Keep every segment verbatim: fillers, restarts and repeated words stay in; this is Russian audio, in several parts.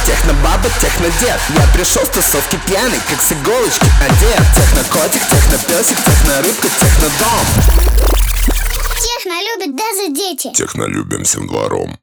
техно-баба, техно-дед. Я пришел в тусовке пьяный, как с иголочки одет. Техно-котик, техно-песик, техно-рыбка, техно-дом. Техно любят даже дети. Техно любим всем двором.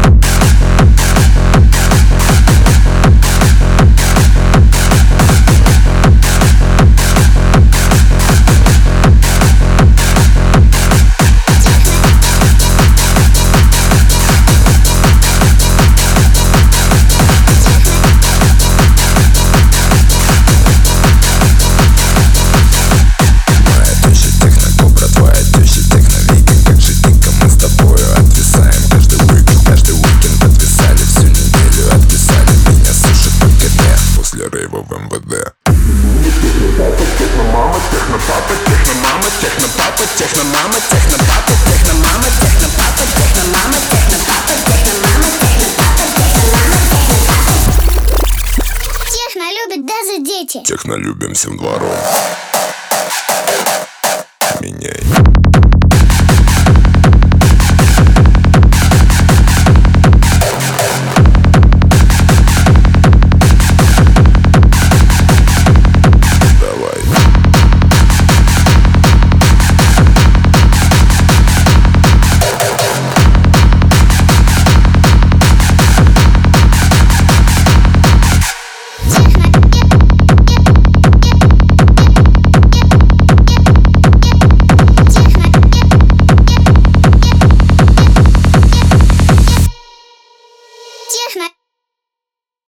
Рейва в МВД. Техно-мама, техно-папа, техно-мама, техно-папа, техно-мама, техно-папа, техно-мама, техно-папа, техно-мама, техно-папа, техно-мама, техно-папа, техно-мама, техно-папа. Техно любят даже дети. Техно любим всем двором.